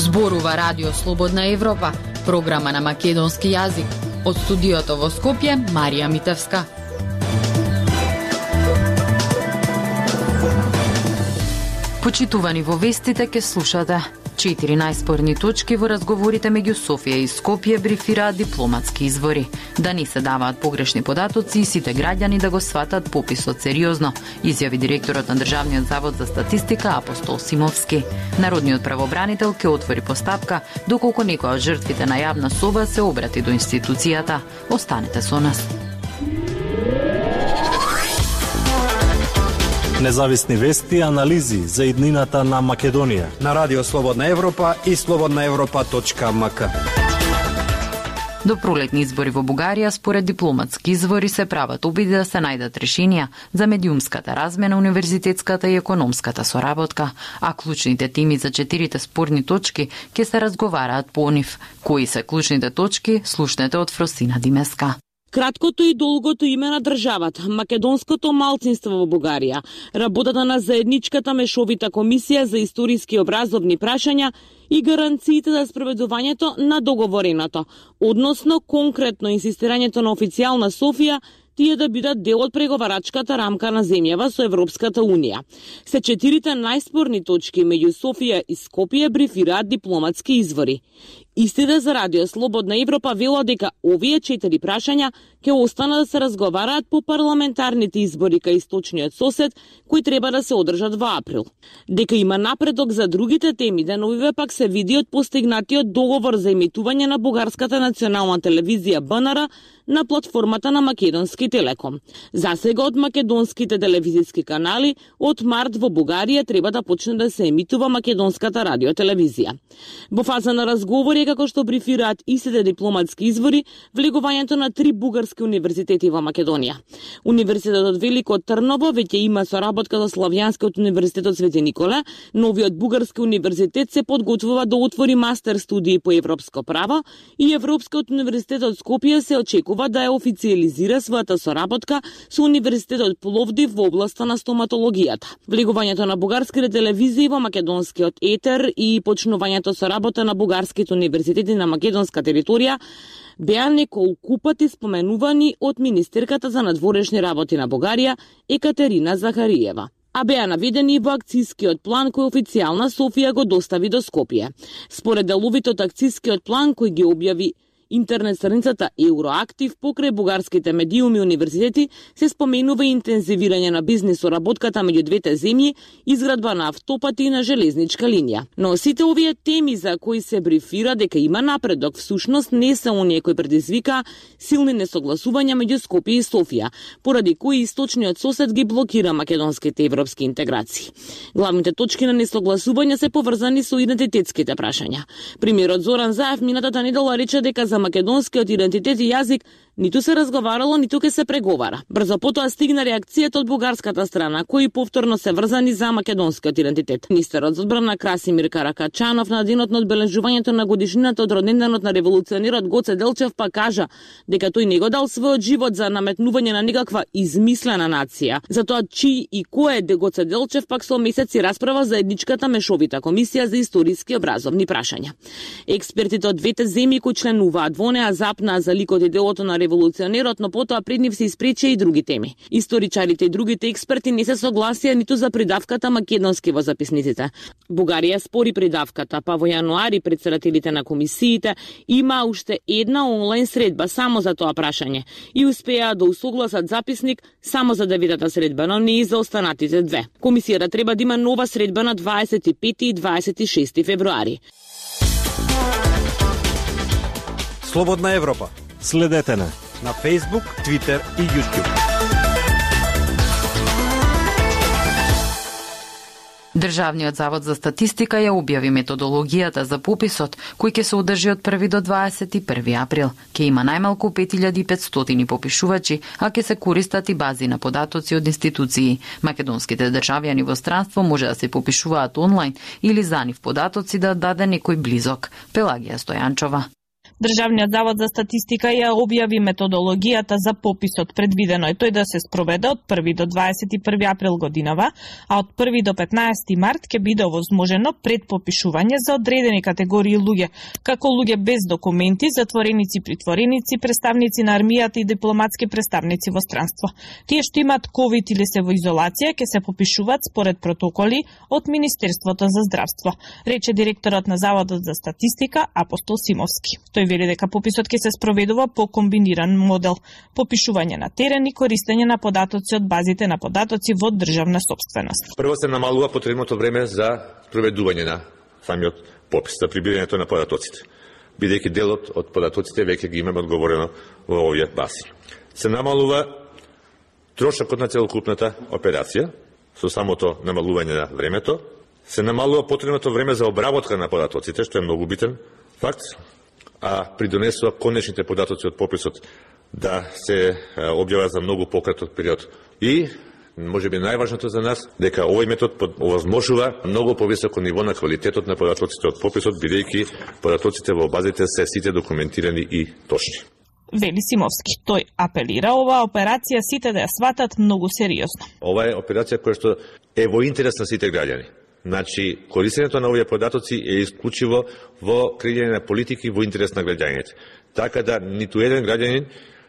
Зборува Радио Слободна Европа, програма на македонски јазик. Од студиото во Скопје, Марија Митевска. Почитувани во вестите ке слушате 4 најспорни точки во разговорите меѓу Софија и Скопје брифираат дипломатски извори. Да не се даваат погрешни податоци и сите граѓани да го сватат пописот сериозно, изјави директорот на Државниот завод за статистика Апостол Симовски. Народниот правобранител ке отвори постапка доколку некоја од жртвите на јавна соба се обрати до институцијата. Останете со нас. Независни вести и анализи за иднината на Македонија на Радио Слободна Европа и slobodnaevropa.mk. До пролетни избори во Бугарија, според дипломатски извори, се прават обиди да се најдат решенија за медиумската размена, универзитетската и економската соработка, а клучните теми за 4 спорни точки ќе се разговараат по нив. Кои се клучните точки, слушнете од Фросина Димеска. Краткото и долгото име на државата, македонското малцинство во Бугарија, работата на заедничката мешовита комисија за историски образовни прашања и гаранциите за спроведувањето на договореното, односно конкретно инсистирањето на официјална Софија тие да бидат дел од преговарачката рамка на земјава со Европската Унија. Се 4 најспорни точки меѓу Софија и Скопје брифираат дипломатски извори. Истите за Радио Слободна Европа вело дека овие 4 прашања ќе останат да се разговараат по парламентарните избори кај источниот сосед, кои треба да се одржат во април. Дека има напредок за другите теми, деновиве пак се види од постигнатиот договор за емитување на бугарската национална телевизија БНР на платформата на Македонски Телеком. Засега од македонските телевизиски канали од март во Бугарија треба да почне да се емитува македонската радиотелевизија. Во фаза на разговори, како што брифираат истите дипломатски извори, влегувањето на 3 бугарски универзитети во Македонија. Универзитетот Велико Трново веќе има соработка со Славјанскиот универзитетот Свети Николе, новиот бугарски универзитет се подготвува да отвори мастер студии по европско право и Европскиот универзитет од Скопје се очекува да ја официализира својата соработка со Универзитетот Пловдив во областа на стоматологијата. Влегувањето на бугарските телевизии во македонскиот етер и почнувањето со работа на бугарските универзитети на македонска територија беа неколку пати споменувани од министерката за надворешни работи на Бугарија Екатерина Захариева, а беа наведени во акцискиот план кој официјална Софија го достави до Скопје. Според деловите од акцискиот план кој ги објави интернет страницата Евроактив, покрај бугарските медиуми и универзитети се споменува интензивирање на бизнис соработката меѓу двете земји, изградба на автопати и на железничка линија. Но сите овие теми за кои се брифира дека има напредок, всушност не се оние кои предизвика силни несогласувања меѓу Скопје и Софија, поради кои источниот сосед ги блокира македонските европски интеграции. Главните точки на несогласување се поврзани со идентитетските прашања. Премиерот Зоран Заев минатата недела рече дека за македонскиот идентитет и јазик ниту се разговарало, ниту ке се преговара. Брзо потоа стигна реакцијата од бугарската страна, кои повторно се врзани за македонскиот идентитет. Министерот за одбрана Красимир Каракачанов на денот на одбележувањето на годишнината од роденденот на револуционерот Гоце Делчев па кажа дека тој не го дал својот живот за наметнување на никаква измислена нација. Затоа чии и кој е Гоце Делчев пак со месеци расправа за едничката мешовита комисија за историски образовни прашања. Експертите од двете земји кои членуваат во неа запнаа за ликот и делото на револуционерот, но потоа пред нив се испрече и други теми. Историчарите и другите експерти не се согласија ниту за придавката македонски во записниците. Бугарија спори придавката, па во јануари председателите на комисиите има уште една онлайн средба само за тоа прашање и успеа да усогласат записник само за 9-та средба, но не и за останатите две. Комисијата треба да има нова средба на 25 и 26 февруари. Слободна Европа. Следете на Facebook, Twitter и YouTube. Државниот завод за статистика ја објави методологијата за пописот, кој ќе се одржи од 1 до 21 април. Ќе има најмалку 5500 попишувачи, а ќе се користат и бази на податоци од институции. Македонските државјани во странство може да се попишуваат онлайн или за нив податоци да даде некој близок. Пелагија Стојанчова. Државниот завод за статистика ја објави методологијата за пописот. Предвидено е тој да се спроведе од 1 до 21 април годинава, а од 1 до 15 март ќе биде овозможено предпопишување за одредени категории луѓе, како луѓе без документи, затвореници, притвореници, представници на армијата и дипломатски представници во странство. Тие што имаат ковид или се во изолација ќе се попишуваат според протоколи од Министерството за здравство, рече директорот на Заводот за статистика Апостол Симовски. Тој вели дека пописот ќе се спроведува по комбиниран модел: попишување на терен и користење на податоци од базите на податоци во државна сопственост. Прво се намалува потребното време за проведување на самиот попис, за прибирањето на податоците, бидејќи делот од податоците веќе ги имаме одговорено во овие баси. Се намалува трошокот на целокупната операција со самото намалување на времето, се намалува потребното време за обработка на податоците, што е многу битен факт, а придонесува конечните податоци од пописот да се објават за многу пократок период. И може би најважното за нас, дека овој метод овозможува многу повисоко ниво на квалитетот на податоците од пописот, бидејќи податоците во базите се сите документирани и точни. Вели Симовски. Тој апелира оваа операција сите да ја сватат многу сериозно. Ова е операција која што е во интерес на сите граѓани. Значи, користењето на овие податоци е исклучиво во креирање на политики во интерес на граѓаните. Така да ниту еден граѓанин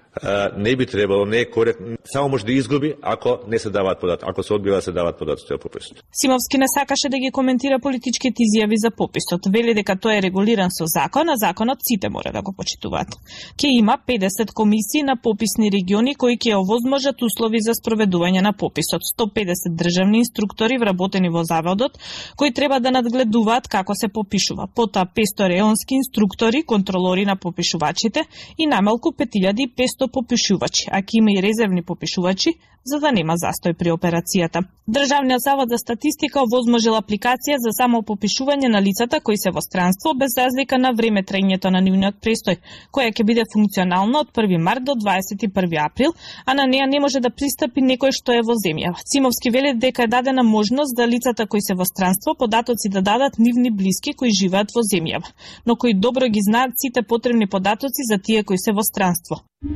не би требало, не е коректно, само може да изгуби ако не се даваат податоци, ако се одбива да се даваат податоци од пописот. Симовски не сакаше да ги коментира политичките изјави за пописот. Вели дека тој е регулиран со закон, а законот сите мора да го почитуваат. Ке има 50 комисии на пописни региони кои ќе овозможат услови за спроведување на пописот. 150 државни инструктори вработени во заводот кои треба да надгледуваат како се попишува. Потоа 500 реонски инструктори, контролори на попишувачите и најмалку 5500 попишувачи, а ќе има и резервни попишувачи, за да нема застој при операцијата. Државниот завод за статистика овозможил апликација за само попишување на лицата кои се во странство без разлика на време трајањето на нивниот престој, која ќе биде функционална од 1 март до 21 април, а на неа не може да пристапи некој што е во земја. Симовски вели дека е дадена можност за лицата кои се во странство податоци да дадат нивни блиски кои живеат во земјава, но кои добро ги знаат сите потребни податоци за тие кои се во странство.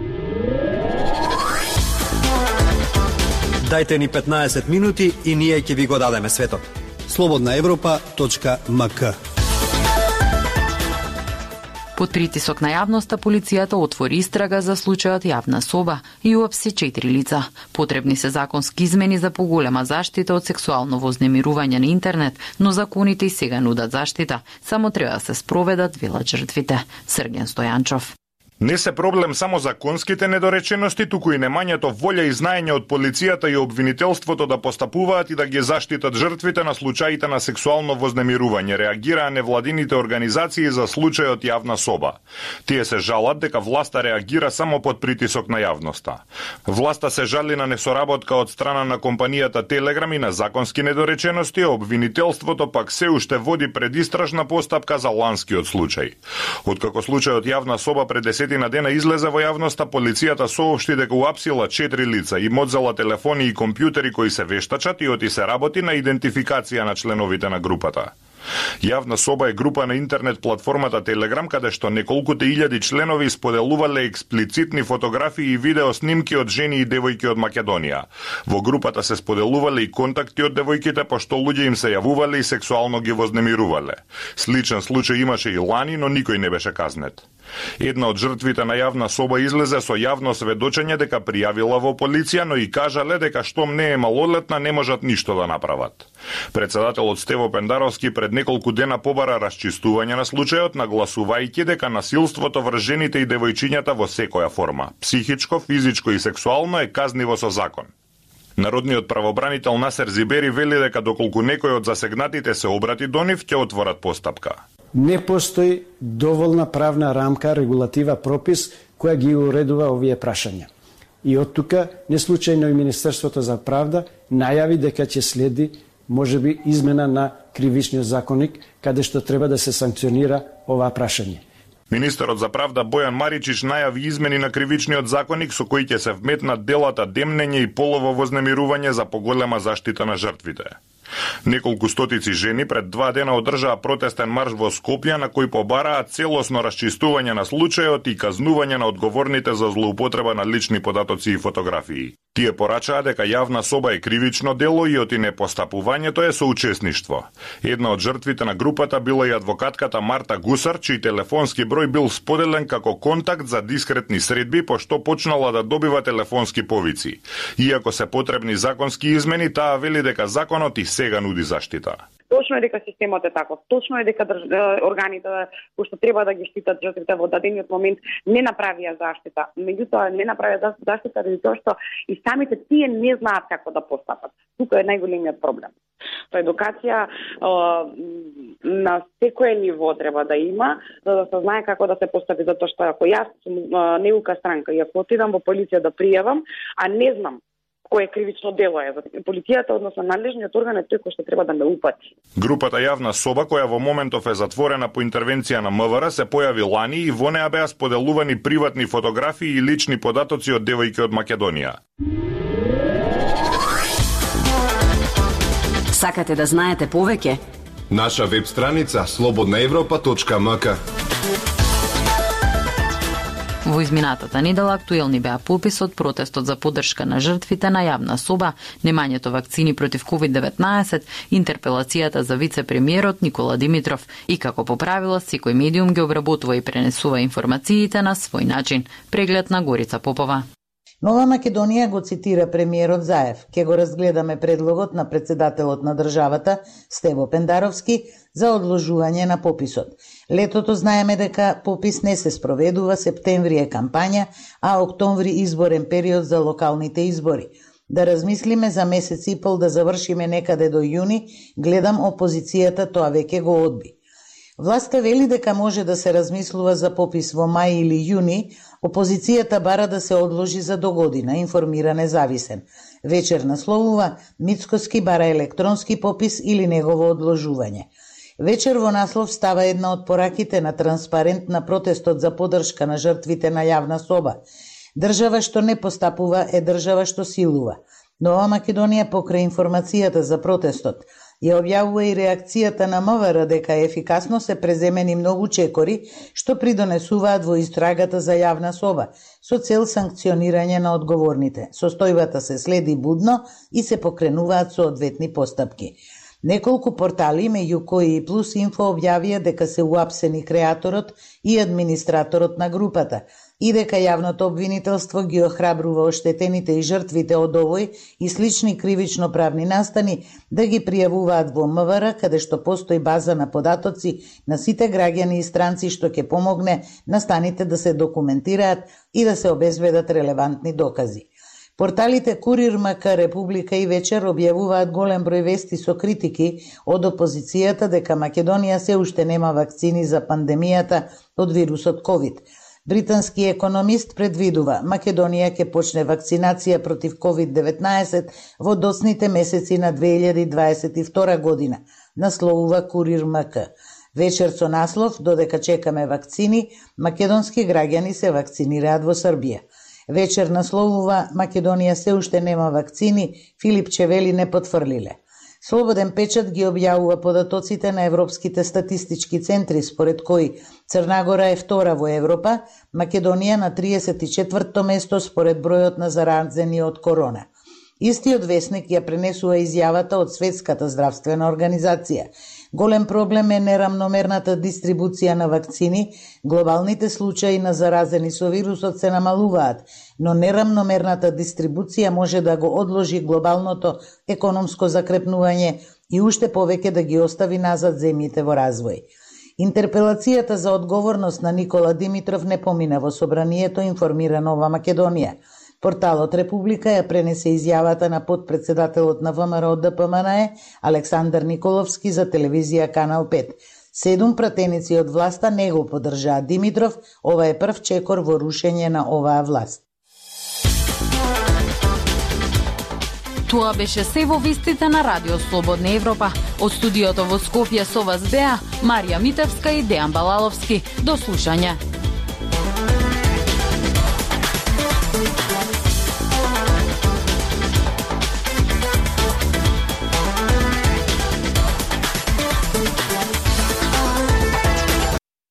Дајте ни 15 минути и ние ќе ви го дадеме светот. slobodnaevropa.mk. Под притисок на јавноста, полицијата отвори истрага за случајот јавна соба и уапси 4 лица. Потребни се законски измени за поголема заштита од сексуално вознемирување на интернет, но законите и сега нудат заштита. Само треба да се спроведат, велат жртвите. Срген Стојанчов. Не се проблем само законските недоречености, туку и немањето волја и знаење од полицијата и обвинителството да постапуваат и да ги заштитат жртвите на случаите на сексуално вознемирување, реагираа невладините организации за случајот јавна соба. Тие се жалат дека власта реагира само под притисок на јавноста. Власта се жали на несоработка од страна на компанијата Телеграм и на законски недоречености, а обвинителството пак се уште води предистражна постапка за ланскиот случај. Откако случајот јавна соба пред на дена излезе во јавноста, полицијата соопшти дека уапсила 4 лица, им одзела телефони и компјутери кои се вештачат и оти се работи на идентификација на членовите на групата. Јавна соба е група на интернет платформата Телеграм, каде што неколкуте илјади членови споделувале експлицитни фотографии и видео снимки од жени и девојки од Македонија. Во групата се споделувале и контакти од девојките, пошто луѓе им се јавувале и сексуално ги вознемирувале. Сличен случај имаше и лани, но никој не беше казнет. Една од жртвите на јавна соба излезе со јавно сведочење дека пријавила во полиција, но и кажале дека штом не е малолетна не можат ништо да направат. Председателот Стево Пендаровски пред неколку дена побара расчистување на случајот, нагласувајќи дека насилството врз жените и девојчињата во секоја форма, психичко, физичко и сексуално, е казниво со закон. Народниот правобранител Насер Зибери вели дека доколку некој од засегнатите се обрати до нив, ќе отворат постапка. Не постои доволна правна рамка, регулатива, пропис која ги уредува овие прашања. И од тука, неслучајно и Министерството за правда најави дека ќе следи можеби измена на кривичниот законник, каде што треба да се санкционира ова прашање. Министерот за правда Бојан Маричич најави измени на кривичниот законник со кои ќе се вметнат делата демнење и полово вознемирување за поголема заштита на жртвите. Неколку стотици жени пред 2 дена одржаа протестен марш во Скопје на кој побараат целосно расчистување на случајот и казнување на одговорните за злоупотреба на лични податоци и фотографии. Тие порачаа дека јавна соба е кривично дело и оти непостапувањето е соучесништво. Една од жртвите на групата била и адвокатката Марта Гусар, чиј телефонски број бил споделен како контакт за дискретни средби, пошто почнала да добива телефонски повици. Иако се потребни законски измени, таа вели дека законот и сега нуди заштита. Точно е дека системот е таков. Точно е дека органите кои што треба да ги штитат жртвите во дадениот момент не направија заштита. Меѓутоа не направија заштита заради тоа што и самите тие не знаат како да постапат. Тука е најголемиот проблем. Тоа едукација на секое ниво треба да има, за да се знае како да се постапи, затоа што ако јас сум неука странка и ако отидам во полиција да пријавам, а не знам кое кривично дело е. Полицијата, односно надлежниот орган е тој кој што треба да ме упати. Групата Јавна соба, која во моментов е затворена по интервенција на МВР, се појави лани и во неа беа споделувани приватни фотографии и лични податоци од девојки од Македонија. Сакате да знаете повеќе? Наша веб страница slobodnaevropa.mk. Во изминатата недела актуелни беа пописот, протестот за поддршка на жртвите на јавна соба, немањето вакцини против COVID-19, интерпелацијата за вице-премиерот Никола Димитров и како по правило секој медиум ги обработува и пренесува информациите на свој начин. Преглед на Горица Попова. Нова Македонија го цитира премиерот Заев. Ке го разгледаме предлогот на председателот на државата Стево Пендаровски за одложување на пописот. Летото знаеме дека попис не се спроведува, септември е кампања, а октомври изборен период за локалните избори. Да размислиме за месец и пол да завршиме некаде до јуни, гледам опозицијата тоа веќе го одби. Власта вели дека може да се размислува за попис во мај или јуни, опозицијата бара да се одложи за догодина, информира Независен. Вечер насловува Мицкоски бара електронски попис или негово одложување. Вечер во наслов става една од пораките на Транспарент на протестот за поддршка на жртвите на јавна соба. Држава што не постапува е држава што силува. Нова Македонија покрај информацијата за протестот ја објавува и реакцијата на МВР дека ефикасно се преземени многу чекори што придонесуваат во истрагата за јавна соба со цел санкционирање на одговорните. Состојбата се следи будно и се покренуваат соодветни постапки. Неколку портали, меѓу кои и Плюс Инфо, објавија дека се уапсени креаторот и администраторот на групата и дека јавното обвинителство ги охрабрува оштетените и жртвите од овој и слични кривично правни настани да ги пријавуваат во МВР, каде што постои база на податоци на сите граѓани и странци што ќе помогне настаните да се документираат и да се обезбедат релевантни докази. Порталите Курир, МК, Република и Вечер објавуваат голем број вести со критики од опозицијата дека Македонија се уште нема вакцини за пандемијата од вирусот COVID. Британски економист предвидува Македонија ќе почне вакцинација против COVID-19 во доцните месеци на 2022 година, насловува Курир, МК. Вечер со наслов додека чекаме вакцини, македонски граѓани се вакцинираат во Србија. Вечер насловува Македонија се уште нема вакцини, Филип Чевели не потврлиле. Слободен печат ги објавува податоците на европските статистички центри, според кои Црна Гора е втора во Европа, Македонија на 34-то место според бројот на заразени од корона. Истиот весник ја пренесува изјавата од Светската здравствена организација. Голем проблем е нерамномерната дистрибуција на вакцини, глобалните случаи на заразени со вирусот се намалуваат, но нерамномерната дистрибуција може да го одложи глобалното економско закрепнување и уште повеќе да ги остави назад земјите во развој. Интерпелацијата за одговорност на Никола Димитров не помина во собранието, информира Нова Македонија. Порталот Република ја пренесе изјавата на подпредседателот на ВМРО ДПМНЕ Александар Николовски за телевизија Канал 5. 7 пратеници од власта не го поддржаат Димитров, ова е прв чекор во рушење на оваа власт. Тоа беше се во вестите на Радио Слободна Европа. Од студиото во Скопје со вас беа Марија Митевска и Дејан Балаловски. До слушање.